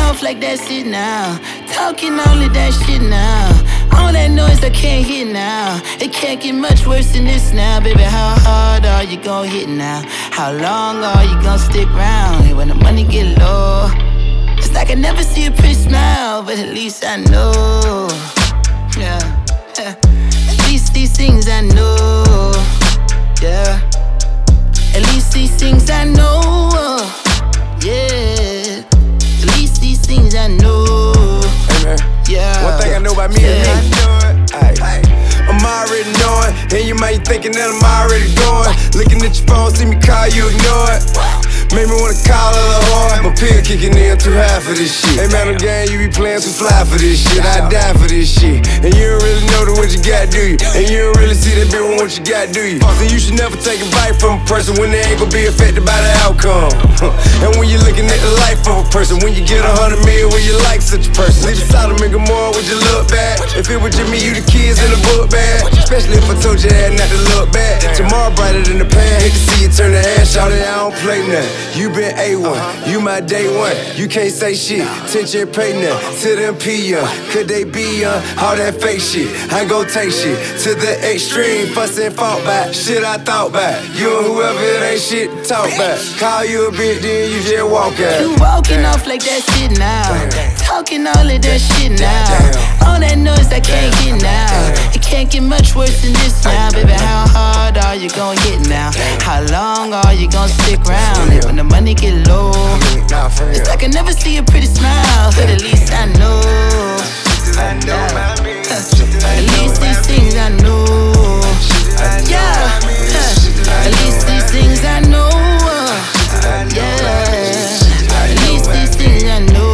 off like that's it now. Talking all of that shit now. All that noise I can't hear now. It can't get much worse than this now. Baby, how hard are you gon' hit now? How long are you gon' stick around when the money get low? It's like I never see a pretty smile, but at least I know. Yeah, yeah. At least these things I know. Yeah. At least these things I know. Yeah. At least these things I know. Hey man, yeah. One thing I know about me is I know it. I'm already knowing, and you might thinking that I'm already going. Looking at your phone, see me call, you ignore it. Made me wanna call it a hard. My pill kicking in too high for this shit. Hey man, I'm game, you be playing too fly for this shit. I die for this shit. And you don't really know what you got, do you? And you don't really see that bitch with what you got, do you? So you should never take advice from a person when they ain't gon' be affected by the outcome. And when you're looking at the life of a person, when you get 100 million, will you like such a person? Leave a Sodom and Gomorrah, would you look bad? If it was just me, you the kids in the book bag. Especially if I told you that not to look bad. Tomorrow brighter than the pan, hate to see you turn the ass. Shout it, I don't play nothing. You been A1, you my day one. You can't say shit, tension pay nothing. To them P young, could they be young? All that fake shit, I gon' take shit to the extreme. Fuss and fought back, shit I thought back. You and whoever it ain't shit to talk back. Call you a bitch, then you just walk out. You walking off like that shit now. Talking all of that shit now. All that noise I can't hear now. It can't get much worse than this now. Baby, how hard are you gon' hit now? How long are you gon' stick around when the money get low? It's like I never see a pretty smile, but at least I know. At least these things I know. Yeah. At least these things I know. Yeah. At least these things I know.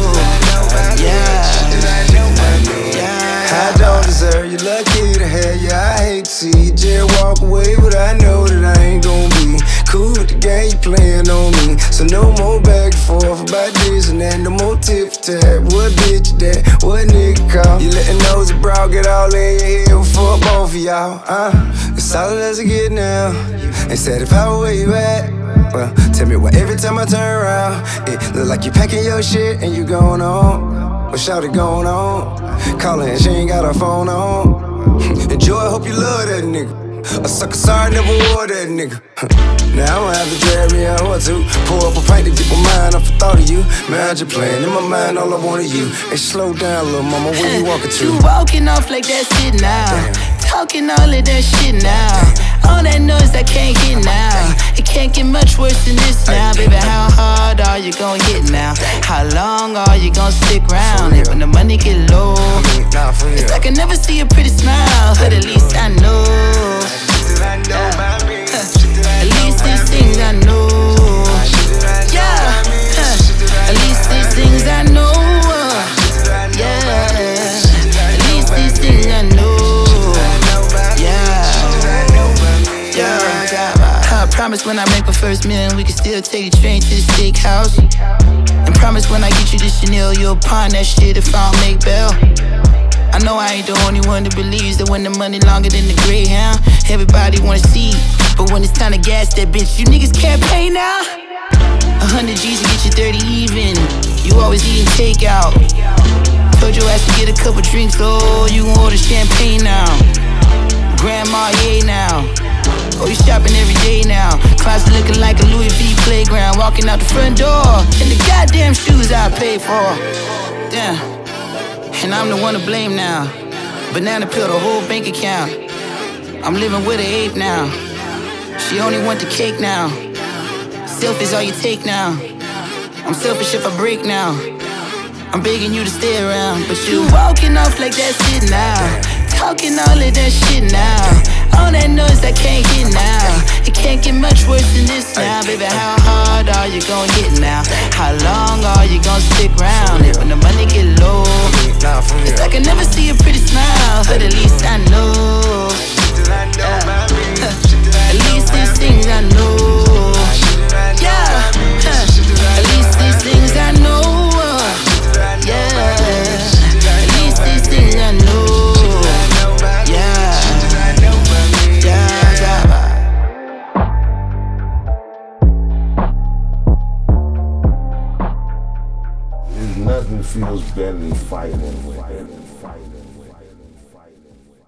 I don't deserve you, lucky to have you. I hate to see you just walk away, but I know that I ain't gon' be cool with the game you playing on me. So no more back and forth about this and that, no more tip for tat. What bitch that? What nigga call? You letting nosy bro get all in your head before both of y'all. It's solid as it get now. They said if I were where you at, well, tell me why every time I turn around, it look like you packing your shit and you going on. What shout it going on? Callin', she ain't got her phone on. Enjoy, hope you love that nigga. A sucker sorry, never wore that nigga. Now I'ma have to drag me out or two. Pour up a pint to get my mind off the thought of you. Man, I just playing in my mind, all I want is you. Hey, slow down, little mama, where you walking to? You walking off like that shit now. Talking all of that shit now. All that noise I can't hear now. It can't get much worse than this now. Baby, how hard are you gon' hit now? How long are you gon' stick around when the money get low? It's like I never see a pretty smile, but at least I know. At least these things I know. Yeah. At least these things I know. Yeah. At least these things I know. I promise when I make my first million, we can still take a train to the steakhouse. And promise when I get you the Chanel, you'll pawn that shit if I don't make bail. I know I ain't the only one that believes that when the money longer than the Greyhound, everybody wanna see. But when it's time to gas that bitch, you niggas can't pay now. 100 G's to get you 30 even. You always eating takeout. Told your ass to get a couple drinks, oh, you gon' order champagne now. Grandma, yeah now. Oh, you shopping every day now. Closet looking like a Louis V playground. Walking out the front door in the goddamn shoes I paid for. Damn. And I'm the one to blame now. Banana pill the whole bank account. I'm living with an ape now. She only want the cake now. Selfish all you take now. I'm selfish if I break now. I'm begging you to stay around, but you walking off like that shit now. Talking all of that shit now. All that noise I can't hear now. It can't get much worse than this now. Baby, how hard are you gon' hit now? How long are you gon' stick around when the money get low? It's like I never see a pretty smile, but at least I know. At least these things I know. Yeah. At least these things I know. Yeah. At least these things I know. Nothing feels better than fighting.